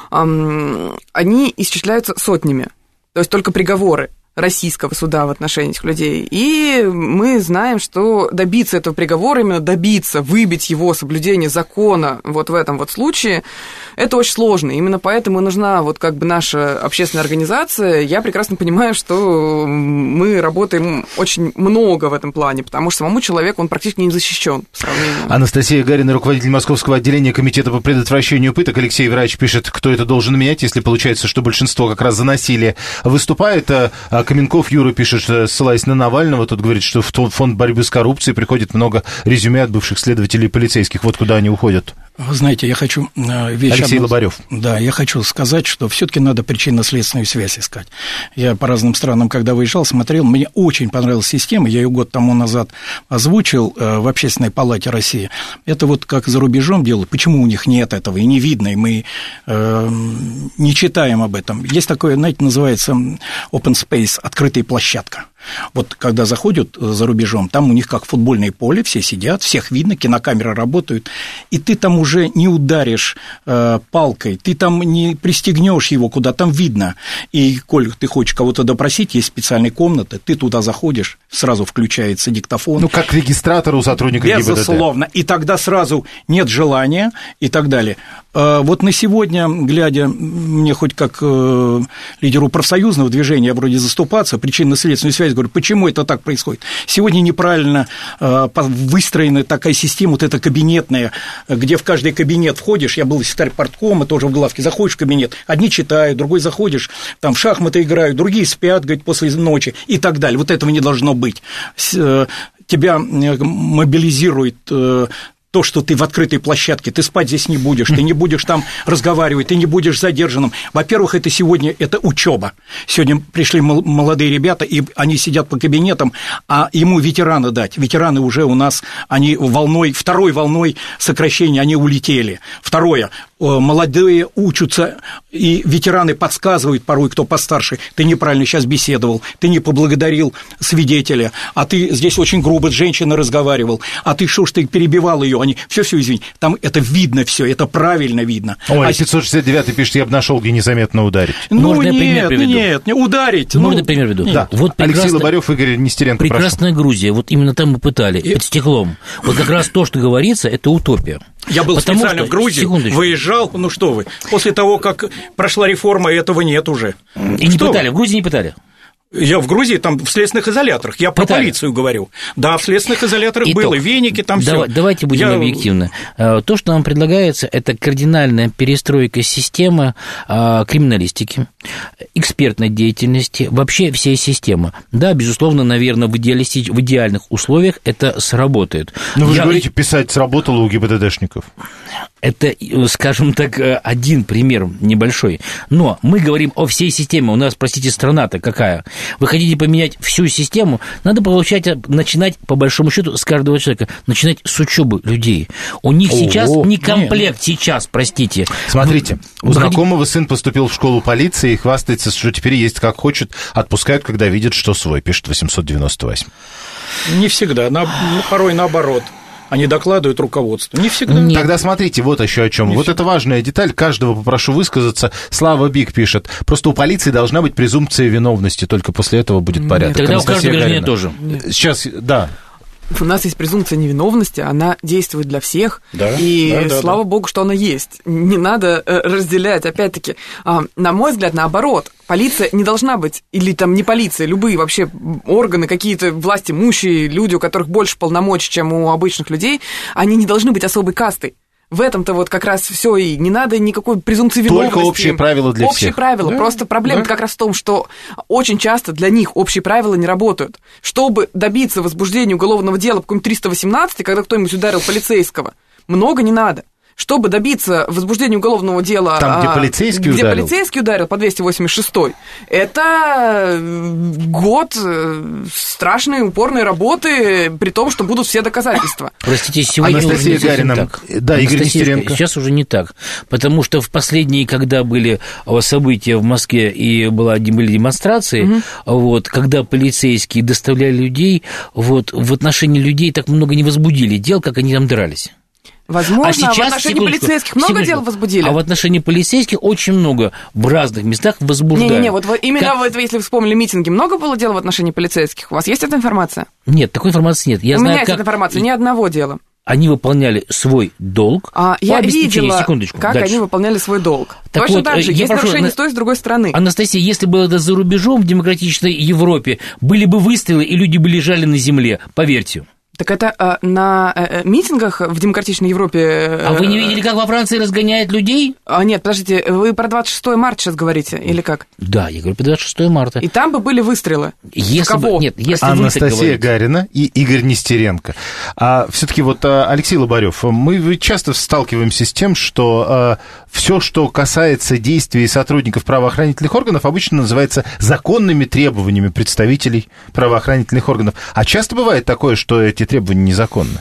они исчисляются сотнями. То есть только приговоры российского суда в отношении этих людей. И мы знаем, что добиться этого приговора, именно добиться, выбить его соблюдение закона вот в этом вот случае, это очень сложно. Именно поэтому нужна вот как бы наша общественная организация. Я прекрасно понимаю, что мы работаем очень много в этом плане, потому что самому человеку он практически не защищен по сравнению. Анастасия Гарина, руководитель Московского отделения Комитета по предотвращению пыток. Алексей Врач пишет, кто это должен менять, если получается, что большинство как раз за насилие выступает. Каменков Юра пишет, ссылаясь на Навального, тут говорит, что в фонд борьбы с коррупцией приходит много резюме от бывших следователей и полицейских. Вот куда они уходят. Вы знаете, я хочу... Вещь Алексей одну... Лобарев. Да, я хочу сказать, что все-таки надо причинно-следственную связь искать. Я по разным странам, когда выезжал, смотрел, мне очень понравилась система, я ее год тому назад озвучил в Общественной палате России. Это вот как за рубежом делают, почему у них нет этого, и не видно, и мы э, не читаем об этом. Есть такое, знаете, называется open space, открытая площадка. Вот когда заходят за рубежом, там у них как футбольное поле, все сидят, всех видно, кинокамеры работают, и ты там уже не ударишь э, палкой, ты там не пристегнешь его куда, там видно. И, коль ты хочешь кого-то допросить, есть специальные комнаты, ты туда заходишь, сразу включается диктофон. Ну, как регистратор у сотрудника ГИБДД. Безусловно, и тогда сразу нет желания и так далее. Вот на сегодня, глядя, мне хоть как э, лидеру профсоюзного движения вроде заступаться, причинно-следственную связь, говорю, почему это так происходит? Сегодня неправильно э, выстроена такая система, вот эта кабинетная, где в каждый кабинет входишь, я был секретарь парткома, тоже в главке, заходишь в кабинет, одни читают, другой заходишь, там в шахматы играют, другие спят, говорит, после ночи и так далее. Вот этого не должно быть. Тебя мобилизирует то, что ты в открытой площадке, ты спать здесь не будешь, ты не будешь там разговаривать, ты не будешь задержанным. Во-первых, это сегодня, это учеба. Сегодня пришли молодые ребята, и они сидят по кабинетам, а ему ветераны дать. Ветераны уже у нас, они волной, второй волной сокращения, они улетели. Второе, молодые учатся, и ветераны подсказывают порой, кто постарше, ты неправильно сейчас беседовал, ты не поблагодарил свидетеля, а ты здесь очень грубо с женщиной разговаривал, а ты что ж ты перебивал ее, они все-все, извини, там это видно все, это правильно видно. Ой, а пятьсот шестьдесят девятый пишет, я бы нашел, где незаметно ударить. Ну, Можно нет, нет, не ударить. Можно ну, пример веду? Да. Вот Алексей Лобарев, Игорь Нестеренко, прекрасная прошу. Грузия, вот именно там мы пытали, и... под стеклом. Вот как раз то, что говорится, это утопия. Я был Потому специально что... в Грузии, Секундочку. выезжал, ну что вы, после того, как прошла реформа, этого нет уже. И не пытали, вы? В Грузии не пытали? Я в Грузии, там, в следственных изоляторах, я про Пытали. полицию говорю. Да, в следственных изоляторах Итог. было, веники, там Давай, все. Давайте будем я... объективны. То, что нам предлагается, это кардинальная перестройка системы криминалистики, экспертной деятельности, вообще всей системы. Да, безусловно, наверное, в, идеалисти... в идеальных условиях это сработает. Но вы я... же говорите, писать сработало у ГИБДДшников. Это, скажем так, один пример небольшой. Но мы говорим о всей системе. У нас, простите, страна-то какая? Вы хотите поменять всю систему? Надо получать, начинать, по большому счету, с каждого человека. Начинать с учебы людей. У них О, сейчас не комплект, нет. сейчас, простите. Смотрите, у Выходи... знакомого сын поступил в школу полиции и хвастается, что теперь есть как хочет, отпускают, когда видят, что свой, пишет восемьсот девяносто восемь. Не всегда, на, порой наоборот. Они докладывают руководству. Не всегда. Нет. Тогда смотрите, вот еще о чем. Не вот всегда. Это важная деталь. Каждого попрошу высказаться. Слава Бик пишет. Просто у полиции должна быть презумпция виновности. Только после этого будет порядок. Тогда у каждого гражданина тоже. Сейчас, да. У нас есть презумпция невиновности, она действует для всех, да, и да, да, слава да. богу, что она есть. Не надо разделять, опять-таки, на мой взгляд, наоборот, полиция не должна быть, или там не полиция, любые вообще органы, какие-то властимущие, люди, у которых больше полномочий, чем у обычных людей, они не должны быть особой кастой. В этом-то вот как раз все и не надо никакой презумпции виновности. Только общие правила для общие всех. Общие правила. Да, Просто проблема да. как раз в том, что очень часто для них общие правила не работают. Чтобы добиться возбуждения уголовного дела по какому-нибудь триста восемнадцать, когда кто-нибудь ударил полицейского, много не надо. Чтобы добиться возбуждения уголовного дела... Там, где полицейский где ударил. полицейский ударил по двести восемьдесят шестой, это год страшной упорной работы, при том, что будут все доказательства. Простите, сегодня а уже не Гарина. так. Да, Игорь Нестеренко. Сейчас уже не так, потому что в последние, когда были события в Москве и была, были демонстрации, угу. вот, когда полицейские доставляли людей, вот, в отношении людей так много не возбудили дел, как они там дрались. Возможно, а сейчас, в отношении полицейских много секундочку, дел возбудили? А в отношении полицейских очень много в разных местах возбуждают. Не-не-не, вот именно как... вот, если вы вспомнили митинги, много было дел в отношении полицейских? У вас есть эта информация? Нет, такой информации нет. Я У знаю, меня есть как... эта информация, ни одного дела. Они выполняли свой долг. А, я видела, секундочку, как дальше. они выполняли свой долг. Так Точно вот, так же, есть прошу, нарушения с той и с другой стороны. Анастасия, если бы это за рубежом в демократичной Европе, были бы выстрелы, и люди бы лежали на земле, поверьте. Так это э, на э, митингах в демократичной Европе... Э, а вы не видели, как во Франции разгоняют людей? А, нет, подождите, вы про двадцать шестое марта сейчас говорите, или как? Да, я говорю про двадцать шестое марта. И там бы были выстрелы? Если кого? Бы, нет, если Анастасия Гарина и Игорь Нестеренко. А все-таки вот Алексей Лобарев, мы часто сталкиваемся с тем, что а, все, что касается действий сотрудников правоохранительных органов, обычно называется законными требованиями представителей правоохранительных органов. А часто бывает такое, что эти требования незаконны?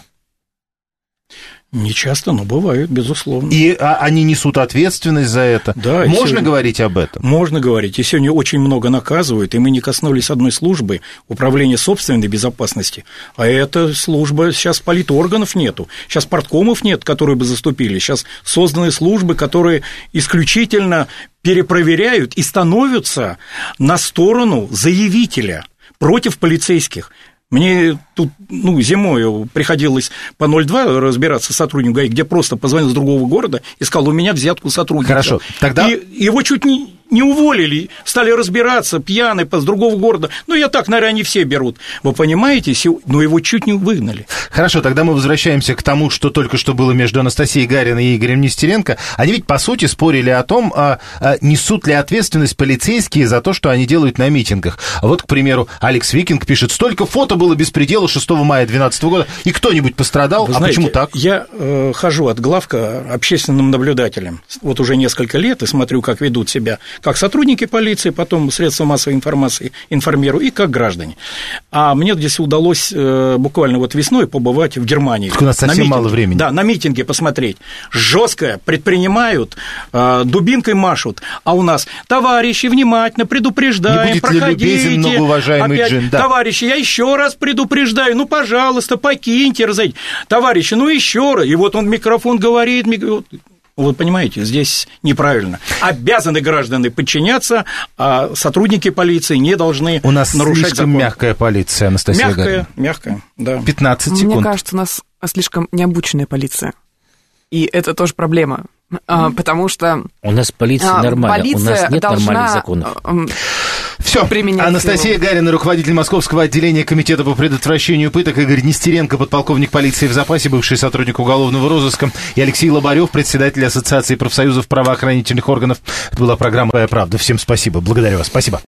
Не часто, но бывают, безусловно. И а, они несут ответственность за это? Да. Можно сегодня... говорить об этом? Можно говорить. И сегодня очень много наказывают, и мы не коснулись одной службы управления собственной безопасности, а эта служба, сейчас политорганов нету, сейчас парткомов нет, которые бы заступили, сейчас созданы службы, которые исключительно перепроверяют и становятся на сторону заявителя против полицейских. Мне тут, ну, зимой приходилось по ноль два разбираться с сотрудником ГАИ, где просто позвонил с другого города и сказал, у меня взятку сотрудника. Хорошо, тогда... И его чуть не, не уволили, стали разбираться, пьяный, с другого города. Ну, я так, наверное, они все берут. Вы понимаете, но его чуть не выгнали. Хорошо, тогда мы возвращаемся к тому, что только что было между Анастасией Гариной и Игорем Нестеренко. Они ведь, по сути, спорили о том, а, а, несут ли ответственность полицейские за то, что они делают на митингах. Вот, к примеру, Алекс Викинг пишет, столько фото было беспредела шестого мая две тысячи двенадцатого года, и кто-нибудь пострадал, Вы а знаете, почему так? Я э, хожу от главка общественным наблюдателем вот уже несколько лет и смотрю, как ведут себя как сотрудники полиции, потом средства массовой информации информирую, и как граждане. А мне здесь удалось э, буквально вот весной побывать в Германии. У нас совсем мало времени. Да, на митинге посмотреть. Жестко предпринимают, э, дубинкой машут, а у нас, товарищи, внимательно, предупреждаем, не проходите. Не будет ли любезен многоуважаемый опять, Джин? Да. Товарищи, я еще раз предупреждаю, ну, пожалуйста, покиньте, разойдите. Товарищи, ну, еще раз. И вот он в микрофон говорит, микро... Вот понимаете, здесь неправильно. Обязаны граждане подчиняться, а сотрудники полиции не должны нарушать закон. У нас слишком закон. Мягкая полиция, Анастасия Мягкая, Гарина. мягкая, да. пятнадцать секунд. Мне кажется, у нас слишком необученная полиция. И это тоже проблема, потому что... У нас полиция нормальная, у нас нет нормальных законов. Все, Анастасия Гарина, руководитель Московского отделения Комитета по предотвращению пыток, Игорь Нестеренко, подполковник полиции в запасе, бывший сотрудник уголовного розыска, и Алексей Лобарев, председатель Ассоциации профсоюзов правоохранительных органов. Это была программа «Правда». Всем спасибо. Благодарю вас. Спасибо.